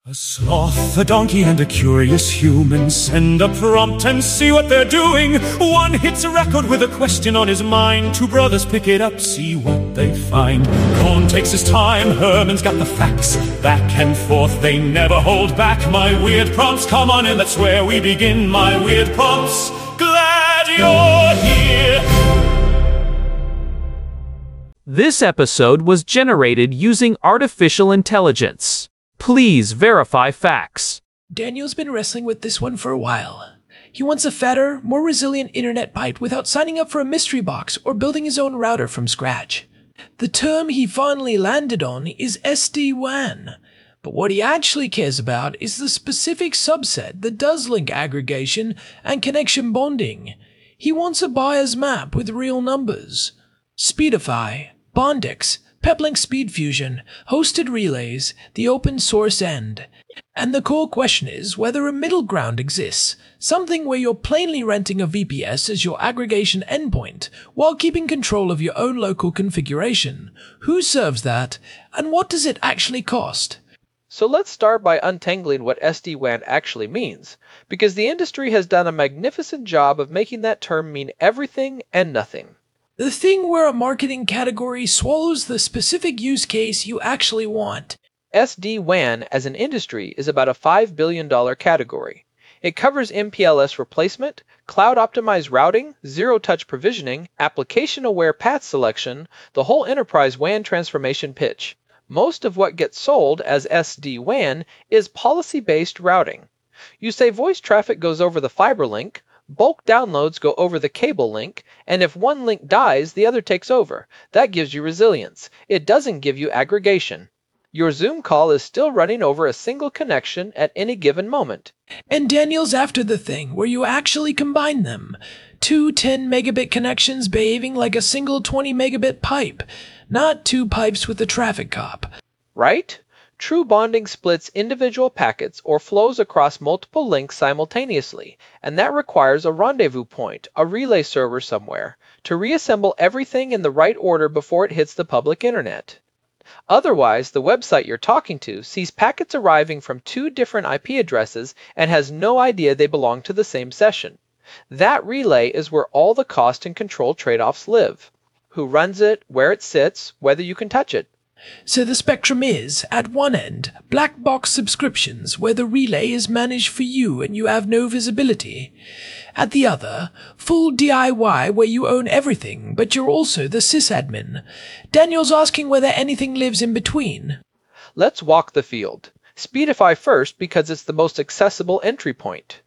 A sloth, a donkey, and a curious human send a prompt and see what they're doing. One hits a record with a question on his mind. Two brothers pick it up, see what they find. Cohn takes his time, Herman's got the facts. Back and forth, they never hold back. My weird prompts, come on in, that's where we begin. My weird prompts, glad you're here. This episode was generated using artificial intelligence. Please verify facts. Daniel's been wrestling with this one for a while. He wants a fatter, more resilient internet pipe without signing up for a mystery box or building his own router from scratch. The term he finally landed on is SD-WAN, but what he actually cares about is the specific subset that does link aggregation and connection bonding. He wants a buyer's map with real numbers. Speedify, Bondix, Peplink SpeedFusion, hosted relays, the open source end. And the core question is whether a middle ground exists, something where you're plainly renting a VPS as your aggregation endpoint, while keeping control of your own local configuration. Who serves that, and what does it actually cost? So let's start by untangling what SD-WAN actually means, because the industry has done a magnificent job of making that term mean everything and nothing. The thing where a marketing category swallows the specific use case you actually want. SD-WAN as an industry is about a $5 billion category. It covers MPLS replacement, cloud-optimized routing, zero-touch provisioning, application-aware path selection, the whole enterprise WAN transformation pitch. Most of what gets sold as SD-WAN is policy-based routing. You say voice traffic goes over the fiber link, bulk downloads go over the cable link, and if one link dies, the other takes over. That gives you resilience. It doesn't give you aggregation. Your Zoom call is still running over a single connection at any given moment. And Daniel's after the thing where you actually combine them. Two 10 megabit connections behaving like a single 20 megabit pipe, not two pipes with a traffic cop. Right? True bonding splits individual packets or flows across multiple links simultaneously, and that requires a rendezvous point, a relay server somewhere, to reassemble everything in the right order before it hits the public internet. Otherwise, the website you're talking to sees packets arriving from two different IP addresses and has no idea they belong to the same session. That relay is where all the cost and control trade-offs live. Who runs it, where it sits, whether you can touch it. So the spectrum is, at one end, black box subscriptions where the relay is managed for you and you have no visibility. At the other, full DIY where you own everything, but you're also the sysadmin. Daniel's asking whether anything lives in between. Let's walk the field. Speedify first because it's the most accessible entry point.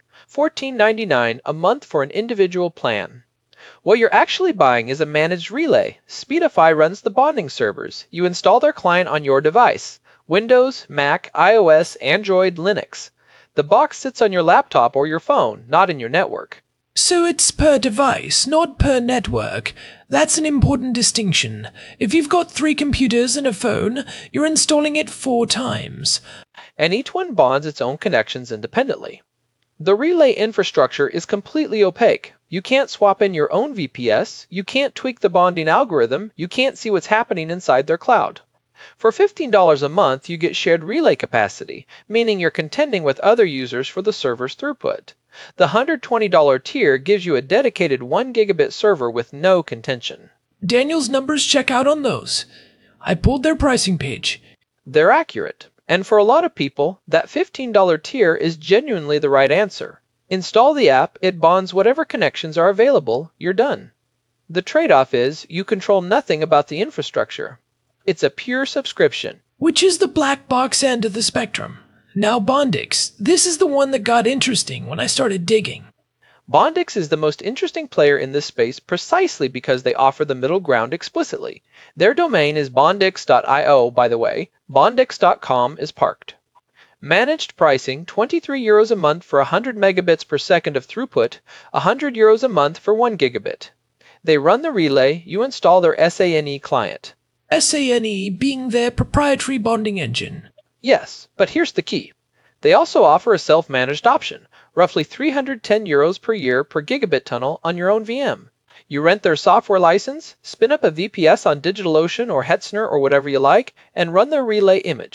$14.99 a month for an individual plan. What you're actually buying is a managed relay. Speedify runs the bonding servers. You install their client on your device. Windows, Mac, iOS, Android, Linux. The box sits on your laptop or your phone, not in your network. So it's per device, not per network. That's an important distinction. If you've got 3 computers and a phone, you're installing it 4 times. And each one bonds its own connections independently. The relay infrastructure is completely opaque. You can't swap in your own VPS, you can't tweak the bonding algorithm, you can't see what's happening inside their cloud. For $15 a month, you get shared relay capacity, meaning you're contending with other users for the server's throughput. The $120 tier gives you a dedicated 1 gigabit server with no contention. Daniel's numbers check out on those. I pulled their pricing page. They're accurate. And for a lot of people, that $15 tier is genuinely the right answer. Install the app, it bonds whatever connections are available, you're done. The trade-off is you control nothing about the infrastructure. It's a pure subscription. Which is the black box end of the spectrum. Now Bondix, this is the one that got interesting when I started digging. Bondix is the most interesting player in this space precisely because they offer the middle ground explicitly. Their domain is bondix.io, by the way. Bondix.com is parked. Managed pricing, €23 a month for 100 megabits per second of throughput, €100 a month for 1 gigabit. They run the relay, you install their SANE client. SANE being their proprietary bonding engine. Yes, but here's the key. They also offer a self-managed option, roughly €310 per year per gigabit tunnel on your own VM. You rent their software license, spin up a VPS on DigitalOcean or Hetzner or whatever you like, and run their relay image.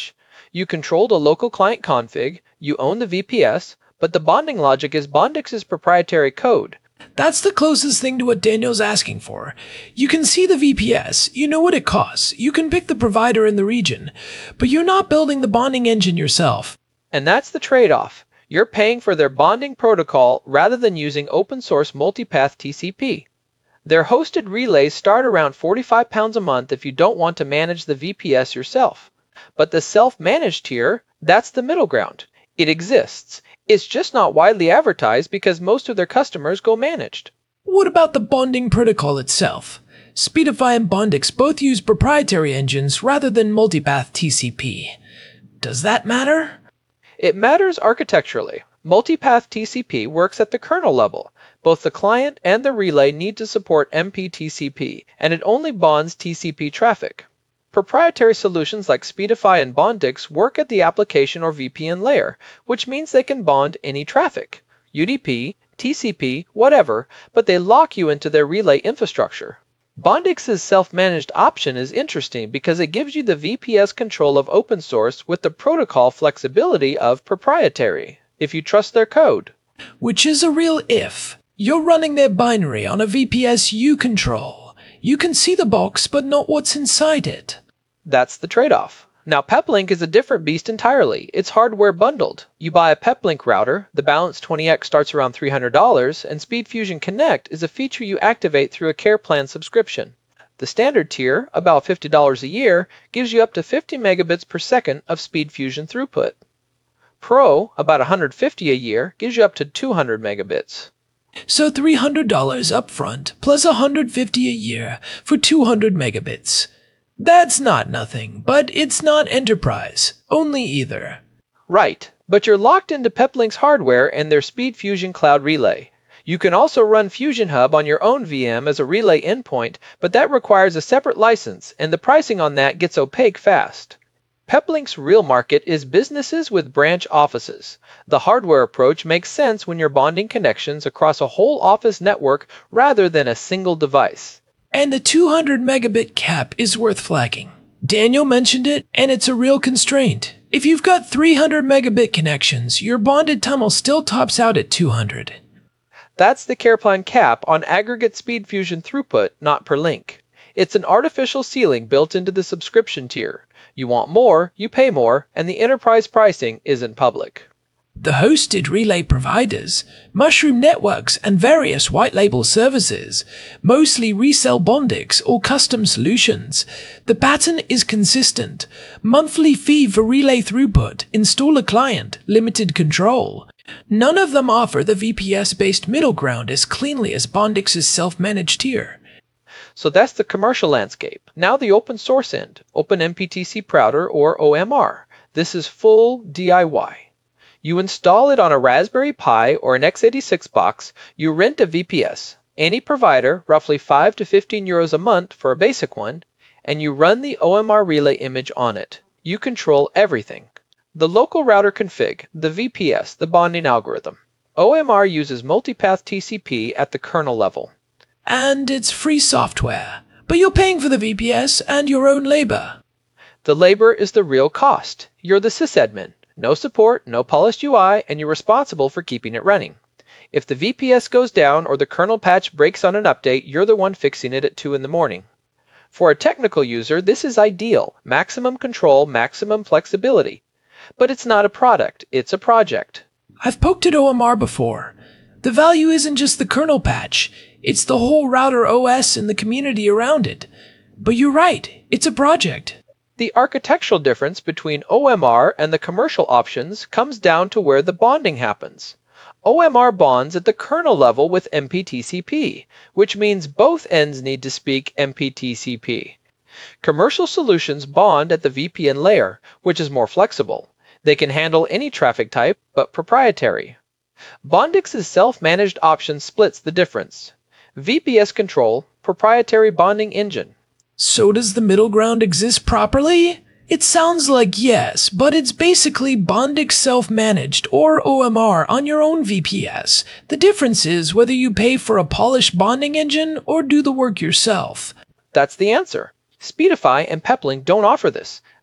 You control the local client config, you own the VPS, but the bonding logic is Bondix's proprietary code. That's the closest thing to what Daniel's asking for. You can see the VPS, you know what it costs, you can pick the provider in the region, but you're not building the bonding engine yourself. And that's the trade-off. You're paying for their bonding protocol rather than using open source multipath TCP. Their hosted relays start around £45 a month if you don't want to manage the VPS yourself. But the self-managed tier, that's the middle ground. It exists. It's just not widely advertised because most of their customers go managed. What about the bonding protocol itself? Speedify and Bondix both use proprietary engines rather than multipath TCP. Does that matter? It matters architecturally. Multipath TCP works at the kernel level. Both the client and the relay need to support MPTCP, and it only bonds TCP traffic. Proprietary solutions like Speedify and Bondix work at the application or VPN layer, which means they can bond any traffic, UDP, TCP, whatever, but they lock you into their relay infrastructure. Bondix's self-managed option is interesting because it gives you the VPS control of open source with the protocol flexibility of proprietary, if you trust their code. Which is a real if. You're running their binary on a VPS you control. You can see the box, but not what's inside it. That's the trade-off. Now, Peplink is a different beast entirely. It's hardware bundled. You buy a Peplink router, the Balance 20X starts around $300, and SpeedFusion Connect is a feature you activate through a care plan subscription. The standard tier, about $50 a year, gives you up to 50 megabits per second of SpeedFusion throughput. Pro, about $150 a year, gives you up to 200 megabits. So $300 upfront plus $150 a year for 200 megabits. That's not nothing, but it's not enterprise, only either. Right, but you're locked into Peplink's hardware and their SpeedFusion Cloud Relay. You can also run Fusion Hub on your own VM as a relay endpoint, but that requires a separate license, and the pricing on that gets opaque fast. Peplink's real market is businesses with branch offices. The hardware approach makes sense when you're bonding connections across a whole office network rather than a single device. And the 200 megabit cap is worth flagging. Daniel mentioned it, and it's a real constraint. If you've got 300 megabit connections, your bonded tunnel still tops out at 200. That's the CarePlan cap on aggregate SpeedFusion throughput, not per link. It's an artificial ceiling built into the subscription tier. You want more, you pay more, and the enterprise pricing isn't public. The hosted relay providers, Mushroom Networks, and various white label services mostly resell Bondix or custom solutions. The pattern is consistent. Monthly fee for relay throughput, install a client, limited control. None of them offer the VPS-based middle ground as cleanly as Bondix's self-managed tier. So that's the commercial landscape. Now the open source end, OpenMPTC Prouder or OMR. This is full DIY. You install it on a Raspberry Pi or an x86 box, you rent a VPS, any provider, roughly 5 to 15 euros a month for a basic one, and you run the OMR relay image on it. You control everything. The local router config, the VPS, the bonding algorithm. OMR uses multipath TCP at the kernel level. And it's free software, but you're paying for the VPS and your own labor. The labor is the real cost. You're the sysadmin. No support, no polished UI, and you're responsible for keeping it running. If the VPS goes down or the kernel patch breaks on an update, you're the one fixing it at 2 in the morning. For a technical user, this is ideal. Maximum control, maximum flexibility. But it's not a product, it's a project. I've poked at OMR before. The value isn't just the kernel patch, it's the whole router OS and the community around it. But you're right, it's a project. The architectural difference between OMR and the commercial options comes down to where the bonding happens. OMR bonds at the kernel level with MPTCP, which means both ends need to speak MPTCP. Commercial solutions bond at the VPN layer, which is more flexible. They can handle any traffic type, but proprietary. Bondix's self-managed option splits the difference. VPS control, proprietary bonding engine. So does the middle ground exist properly? It sounds like yes, but it's basically Bondix self-managed or OMR on your own VPS. The difference is whether you pay for a polished bonding engine or do the work yourself. That's the answer. Speedify and Peplink don't offer this.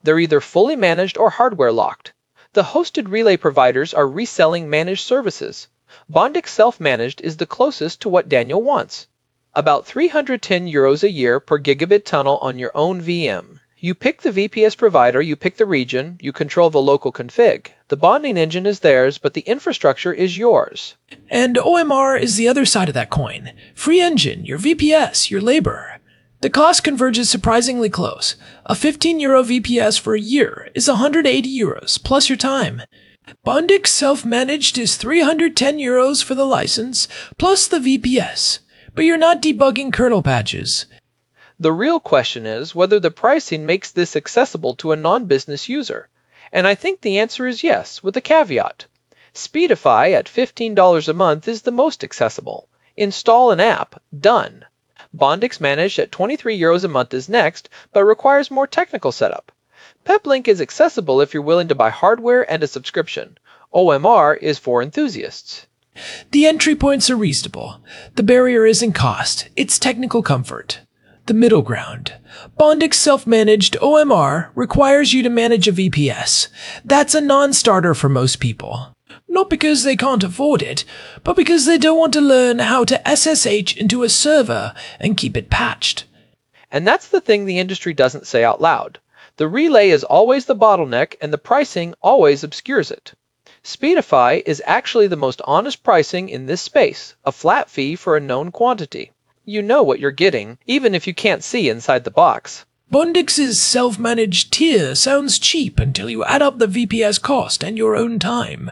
They're either fully managed or hardware locked. The hosted relay providers are reselling managed services. Bondix Self-Managed is the closest to what Daniel wants. About €310 a year per gigabit tunnel on your own VM. You pick the VPS provider, you pick the region, you control the local config. The bonding engine is theirs, but the infrastructure is yours. And OMR is the other side of that coin. Free engine, your VPS, your labor. The cost converges surprisingly close. A €15 VPS for a year is €180 plus your time. Bondix Self-Managed is €310 for the license plus the VPS, but you're not debugging kernel patches. The real question is whether the pricing makes this accessible to a non-business user. And I think the answer is yes, with a caveat. Speedify at $15 a month is the most accessible. Install an app, done. Bondix Managed at €23 a month is next, but requires more technical setup. Peplink is accessible if you're willing to buy hardware and a subscription. OMR is for enthusiasts. The entry points are reasonable. The barrier isn't cost, it's technical comfort. The middle ground. Bondix Self-Managed OMR requires you to manage a VPS. That's a non-starter for most people. Not because they can't afford it, but because they don't want to learn how to SSH into a server and keep it patched. And that's the thing the industry doesn't say out loud. The relay is always the bottleneck and the pricing always obscures it. Speedify is actually the most honest pricing in this space, a flat fee for a known quantity. You know what you're getting, even if you can't see inside the box. Bondix's self-managed tier sounds cheap until you add up the VPS cost and your own time.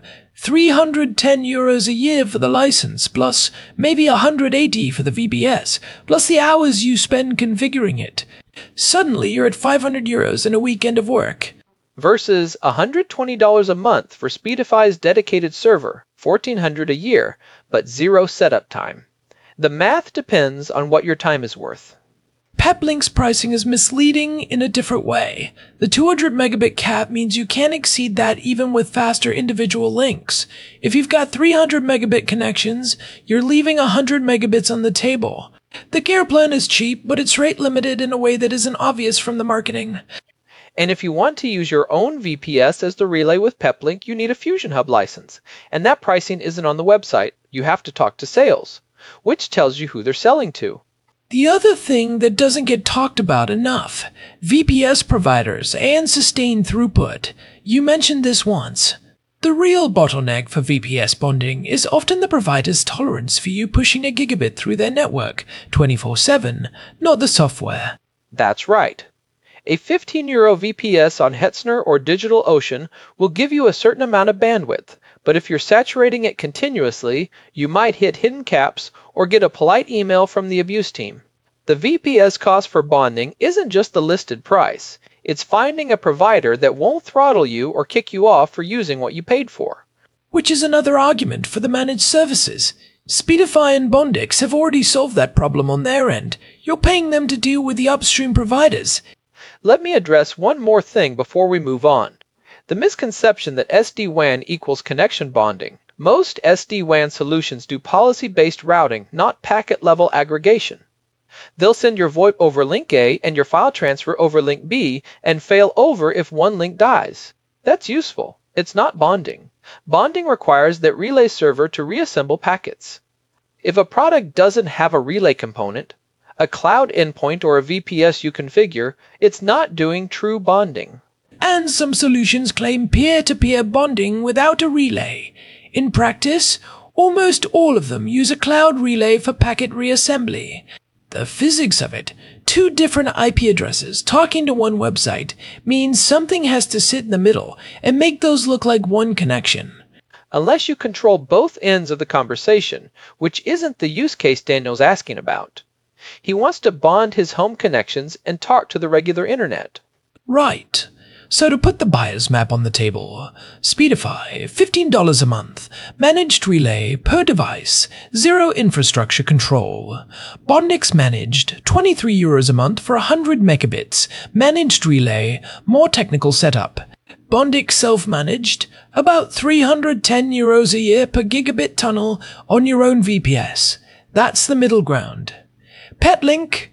€310 a year for the license, plus maybe $180 for the VPS, plus the hours you spend configuring it. Suddenly you're at €500 in a weekend of work. Versus $120 a month for Speedify's dedicated server, $1,400 a year, but zero setup time. The math depends on what your time is worth. Peplink's pricing is misleading in a different way. The 200 megabit cap means you can't exceed that even with faster individual links. If you've got 300 megabit connections, you're leaving 100 megabits on the table. The care plan is cheap, but it's rate limited in a way that isn't obvious from the marketing. And if you want to use your own VPS as the relay with Peplink, you need a Fusion Hub license. And that pricing isn't on the website. You have to talk to sales, which tells you who they're selling to. The other thing that doesn't get talked about enough, VPS providers and sustained throughput. You mentioned this once. The real bottleneck for VPS bonding is often the provider's tolerance for you pushing a gigabit through their network 24/7, not the software. That's right. A €15 VPS on Hetzner or DigitalOcean will give you a certain amount of bandwidth, but if you're saturating it continuously, you might hit hidden caps or get a polite email from the abuse team. The VPS cost for bonding isn't just the listed price. It's finding a provider that won't throttle you or kick you off for using what you paid for. Which is another argument for the managed services. Speedify and Bondix have already solved that problem on their end. You're paying them to deal with the upstream providers. Let me address one more thing before we move on. The misconception that SD-WAN equals connection bonding. Most SD-WAN solutions do policy-based routing, not packet-level aggregation. They'll send your VoIP over link A and your file transfer over link B and fail over if one link dies. That's useful. It's not bonding. Bonding requires that relay server to reassemble packets. If a product doesn't have a relay component, a cloud endpoint or a VPS you configure, it's not doing true bonding. And some solutions claim peer-to-peer bonding without a relay. In practice, almost all of them use a cloud relay for packet reassembly. The physics of it, two different IP addresses talking to one website, means something has to sit in the middle and make those look like one connection. Unless you control both ends of the conversation, which isn't the use case Daniel's asking about. He wants to bond his home connections and talk to the regular internet. Right. So to put the buyer's map on the table, Speedify, $15 a month, managed relay per device, zero infrastructure control. Bondix managed, €23 a month for 100 megabits, managed relay, more technical setup. Bondix self-managed, about €310 a year per gigabit tunnel on your own VPS. That's the middle ground. Petlink,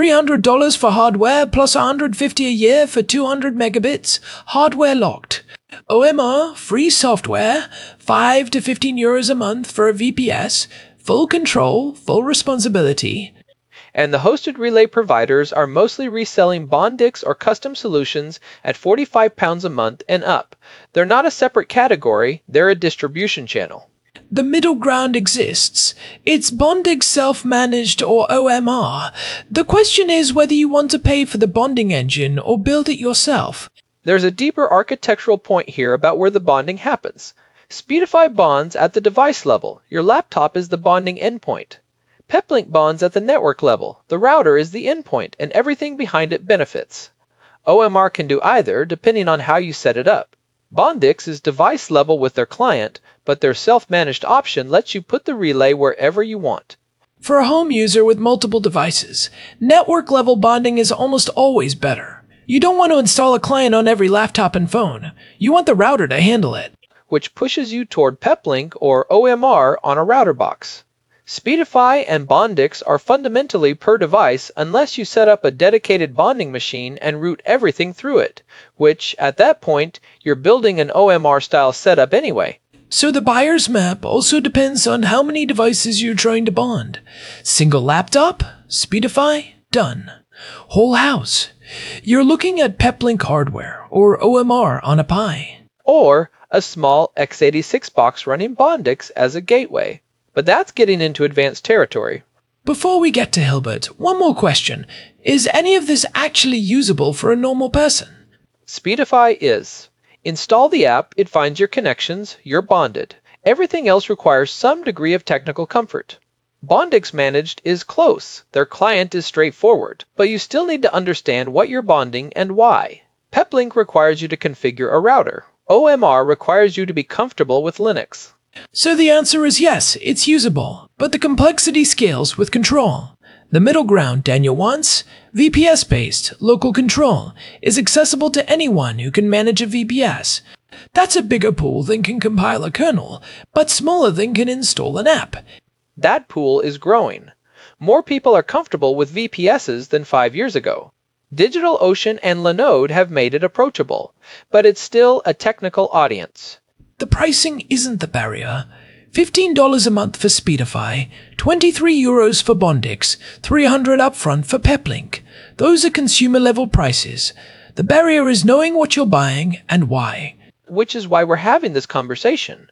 $300 for hardware plus $150 a year for 200 megabits, hardware locked. OMR, free software, 5 to 15 euros a month for a VPS, full control, full responsibility. And the hosted relay providers are mostly reselling Bondix or custom solutions at £45 a month and up. They're not a separate category, they're a distribution channel. The middle ground exists. It's Bondix self-managed or OMR. The question is whether you want to pay for the bonding engine or build it yourself. There's a deeper architectural point here about where the bonding happens. Speedify bonds at the device level. Your laptop is the bonding endpoint. Peplink bonds at the network level. The router is the endpoint, and everything behind it benefits. OMR can do either, depending on how you set it up. Bondix is device level with their client, but their self-managed option lets you put the relay wherever you want. For a home user with multiple devices, network-level bonding is almost always better. You don't want to install a client on every laptop and phone. You want the router to handle it. Which pushes you toward Peplink or OMR on a router box. Speedify and Bondix are fundamentally per device unless you set up a dedicated bonding machine and route everything through it, which, at that point, you're building an OMR-style setup anyway. So the buyer's map also depends on how many devices you're trying to bond. Single laptop? Speedify? Done. Whole house? You're looking at Peplink hardware or OMR on a Pi. Or a small x86 box running Bondix as a gateway. But that's getting into advanced territory. Before we get to Hilbert, one more question. Is any of this actually usable for a normal person? Speedify is. Install the app, it finds your connections, you're bonded. Everything else requires some degree of technical comfort. Bondix Managed is close. Their client is straightforward, but you still need to understand what you're bonding and why. Peplink requires you to configure a router. OMR requires you to be comfortable with Linux. So the answer is yes, it's usable, but the complexity scales with control. The middle ground Daniel wants, VPS-based, local control, is accessible to anyone who can manage a VPS. That's a bigger pool than can compile a kernel, but smaller than can install an app. That pool is growing. More people are comfortable with VPSs than 5 years ago. DigitalOcean and Linode have made it approachable, but it's still a technical audience. The pricing isn't the barrier. $15 a month for Speedify, 23 euros for Bondix, 300 upfront for Peplink. Those are consumer-level prices. The barrier is knowing what you're buying and why. Which is why we're having this conversation.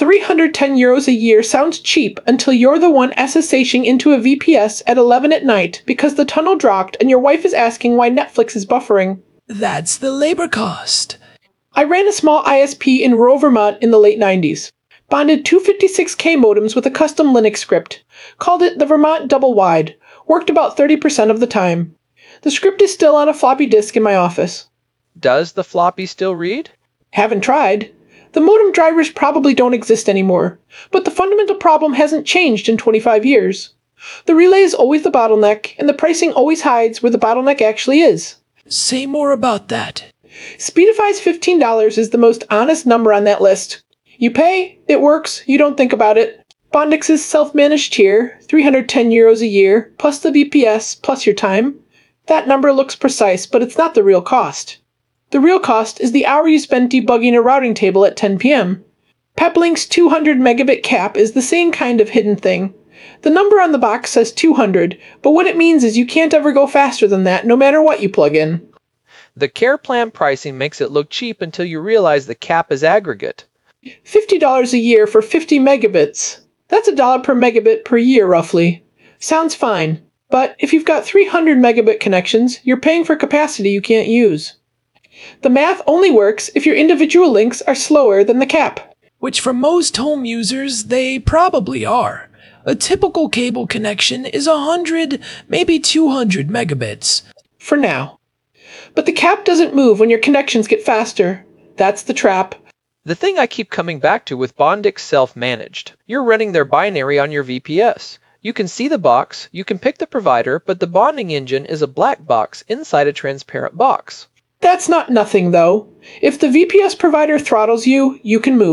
310 euros a year sounds cheap until you're the one SSHing into a VPS at 11 at night because the tunnel dropped and your wife is asking why Netflix is buffering. That's the labor cost. I ran a small ISP in rural Vermont in the late 90s. Bonded 256K modems with a custom Linux script. Called it the Vermont Double Wide. Worked about 30% of the time. The script is still on a floppy disk in my office. Does the floppy still read? Haven't tried. The modem drivers probably don't exist anymore, but the fundamental problem hasn't changed in 25 years. The relay is always the bottleneck, and the pricing always hides where the bottleneck actually is. Say more about that. Speedify's $15 is the most honest number on that list. You pay, it works, you don't think about it. Bondix's self-managed tier, 310 euros a year, plus the VPS, plus your time. That number looks precise, but it's not the real cost. The real cost is the hour you spend debugging a routing table at 10 p.m. Peplink's 200 megabit cap is the same kind of hidden thing. The number on the box says 200, but what it means is you can't ever go faster than that no matter what you plug in. The care plan pricing makes it look cheap until you realize the cap is aggregate. $50 a year for 50 megabits. That's $1 per megabit per year, roughly. Sounds fine, but if you've got 300 megabit connections, you're paying for capacity you can't use. The math only works if your individual links are slower than the cap. Which for most home users, they probably are. A typical cable connection is 100, maybe 200 megabits. For now. But the cap doesn't move when your connections get faster. That's the trap. The thing I keep coming back to with Bondix Self-Managed. You're running their binary on your VPS. You can see the box, you can pick the provider, but the bonding engine is a black box inside a transparent box. That's not nothing, though. If the VPS provider throttles you, you can move.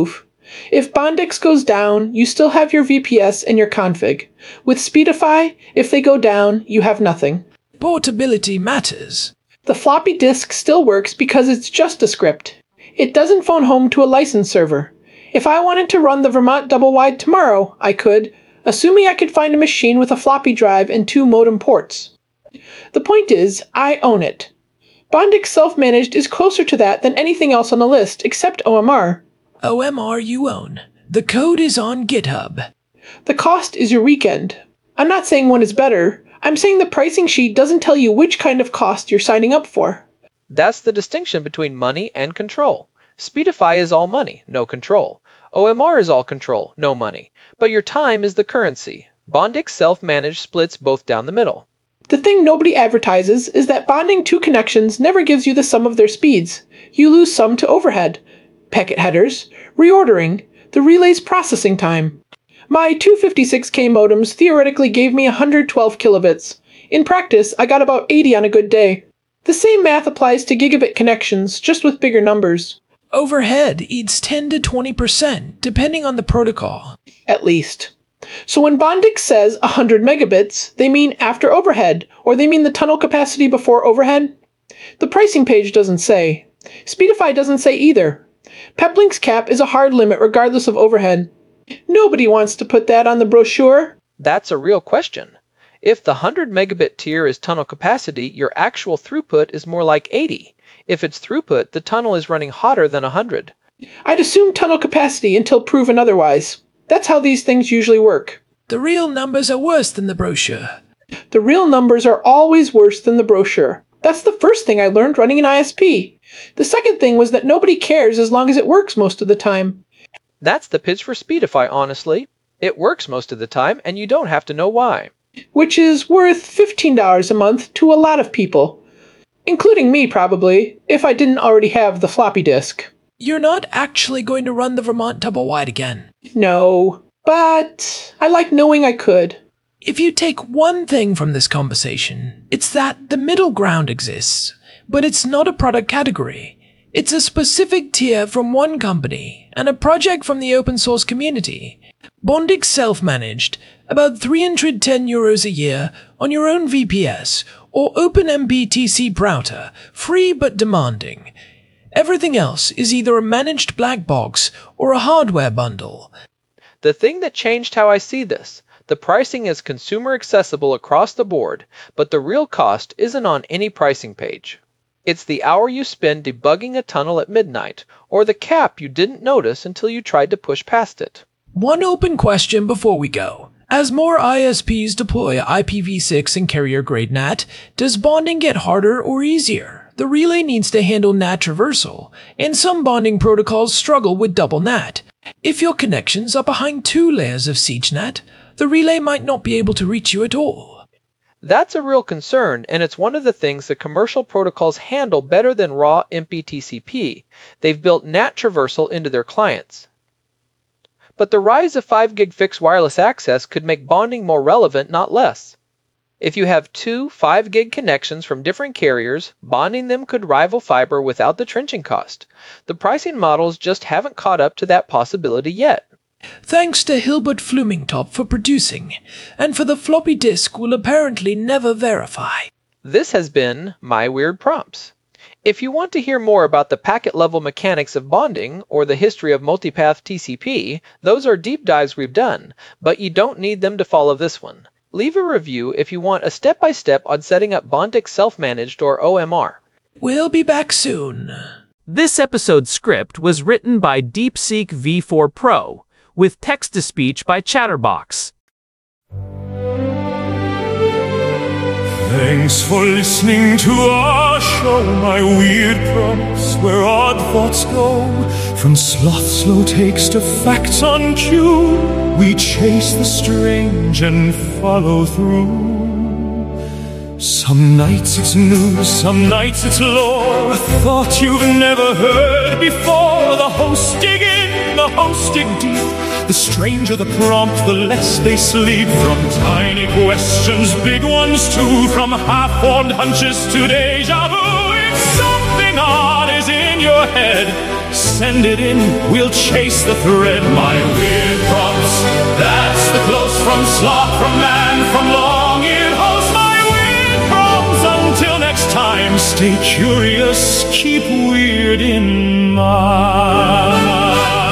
If Bondix goes down, you still have your VPS and your config. With Speedify, if they go down, you have nothing. Portability matters. The floppy disk still works because it's just a script. It doesn't phone home to a license server. If I wanted to run the Vermont Double Wide tomorrow, I could, assuming I could find a machine with a floppy drive and 2 modem ports. The point is, I own it. Bondix Self-Managed is closer to that than anything else on the list, except OMR. OMR you own. The code is on GitHub. The cost is your weekend. I'm not saying one is better. I'm saying the pricing sheet doesn't tell you which kind of cost you're signing up for. That's the distinction between money and control. Speedify is all money, no control. OMR is all control, no money. But your time is the currency. Bondix Self-Managed splits both down the middle. The thing nobody advertises is that bonding 2 connections never gives you the sum of their speeds. You lose some to overhead, packet headers, reordering, the relay's processing time. My 256K modems theoretically gave me 112 kilobits. In practice, I got about 80 on a good day. The same math applies to gigabit connections, just with bigger numbers. Overhead eats 10 to 20%, depending on the protocol. At least. So when Bondix says 100 megabits, they mean after overhead, or they mean the tunnel capacity before overhead? The pricing page doesn't say. Speedify doesn't say either. Peplink's cap is a hard limit regardless of overhead. Nobody wants to put that on the brochure. That's a real question. If the 100 megabit tier is tunnel capacity, your actual throughput is more like 80. If it's throughput, the tunnel is running hotter than 100. I'd assume tunnel capacity until proven otherwise. That's how these things usually work. The real numbers are worse than the brochure. The real numbers are always worse than the brochure. That's the first thing I learned running an ISP. The second thing was that nobody cares as long as it works most of the time. That's the pitch for Speedify, honestly. It works most of the time, and you don't have to know why. Which is worth $15 a month to a lot of people. Including me, probably, if I didn't already have the floppy disk. You're not actually going to run the Vermont Double Wide again. No, but I like knowing I could. If you take one thing from this conversation, it's that the middle ground exists, but it's not a product category. It's a specific tier from one company and a project from the open source community. Bondix Self-Managed, about 310 euros a year on your own VPS, or OpenMPTC router, free but demanding. Everything else is either a managed black box or a hardware bundle. The thing that changed how I see this, the pricing is consumer accessible across the board, but the real cost isn't on any pricing page. It's the hour you spend debugging a tunnel at midnight, or the cap you didn't notice until you tried to push past it. One open question before we go. As more ISPs deploy IPv6 and carrier-grade NAT, does bonding get harder or easier? The relay needs to handle NAT traversal, and some bonding protocols struggle with double NAT. If your connections are behind 2 layers of SiegeNAT, the relay might not be able to reach you at all. That's a real concern, and it's one of the things that commercial protocols handle better than raw MPTCP. They've built NAT traversal into their clients. But the rise of 5 gig fixed wireless access could make bonding more relevant, not less. If you have 2 5 gig connections from different carriers, bonding them could rival fiber without the trenching cost. The pricing models just haven't caught up to that possibility yet. Thanks to Hilbert Flumingtop for producing, and for the floppy disk will apparently never verify. This has been My Weird Prompts. If you want to hear more about the packet-level mechanics of bonding or the history of multipath TCP, those are deep dives we've done, but you don't need them to follow this one. Leave a review if you want a step-by-step on setting up Bondix Self-Managed or OMR. We'll be back soon. This episode's script was written by DeepSeek V4 Pro, with text-to-speech by Chatterbox. Thanks for listening to our show, My Weird Prompts, where odd thoughts go. From sloth slow takes to facts on cue, we chase the strange and follow through. Some nights it's news, some nights it's lore, a thought you've never heard before. The hosts dig in, the hosts dig deep. The stranger the prompt, the less they sleep. From tiny questions, big ones too, from half-formed hunches to deja vu. If something odd is in your head, Send it in, we'll chase the thread. My weird prompts, that's the close from sloth, from man, from long-eared host. My weird prompts, until next time, stay curious, keep weird in mind.